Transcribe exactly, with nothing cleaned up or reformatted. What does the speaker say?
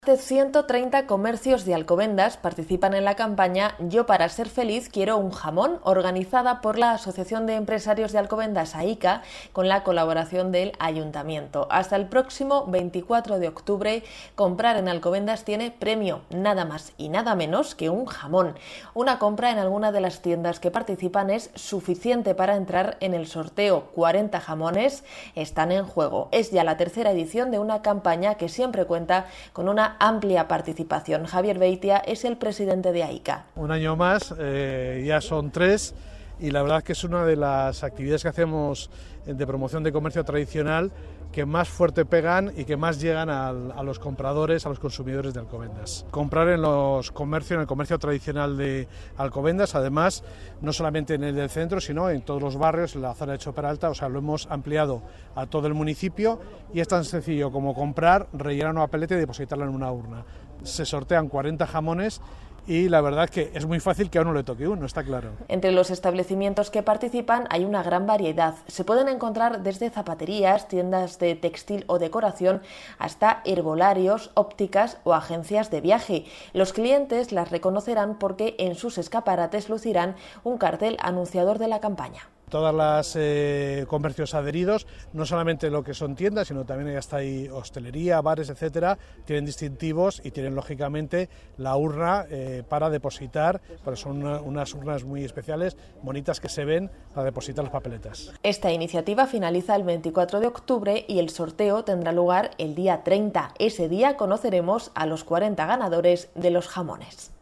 De ciento treinta comercios de Alcobendas participan en la campaña Yo para ser feliz quiero un jamón, organizada por la Asociación de Empresarios de Alcobendas A I C A con la colaboración del Ayuntamiento. Hasta el próximo veinticuatro de octubre, comprar en Alcobendas tiene premio, nada más y nada menos que un jamón. Una compra en alguna de las tiendas que participan es suficiente para entrar en el sorteo. cuarenta jamones están en juego. Es ya la tercera edición de una campaña que siempre cuenta con una amplia participación. Javier Beitia es el presidente de A I C A. Un año más, eh, ya son tres, y la verdad es que es una de las actividades que hacemos de promoción de comercio tradicional que más fuerte pegan y que más llegan a, a los compradores, a los consumidores de Alcobendas. Comprar en los comercios, en el comercio tradicional de Alcobendas, además, no solamente en el del centro, sino en todos los barrios, en la zona de Choperalta, o sea, lo hemos ampliado a todo el municipio y es tan sencillo como comprar, rellenar una papeleta y depositarla en una urna. Se sortean cuarenta jamones y la verdad es que es muy fácil que a uno le toque uno, está claro. Entre los establecimientos que participan hay una gran variedad. Se pueden encontrar desde zapaterías, tiendas de textil o decoración, hasta herbolarios, ópticas o agencias de viaje. Los clientes las reconocerán porque en sus escaparates lucirán un cartel anunciador de la campaña. Todas las eh, comercios adheridos, no solamente lo que son tiendas, sino también hasta ahí hostelería, bares, etcétera, tienen distintivos y tienen lógicamente la urna eh, para depositar, pero son una, unas urnas muy especiales, bonitas que se ven para depositar las papeletas. Esta iniciativa finaliza el veinticuatro de octubre y el sorteo tendrá lugar el día treinta. Ese día conoceremos a los cuarenta ganadores de los jamones.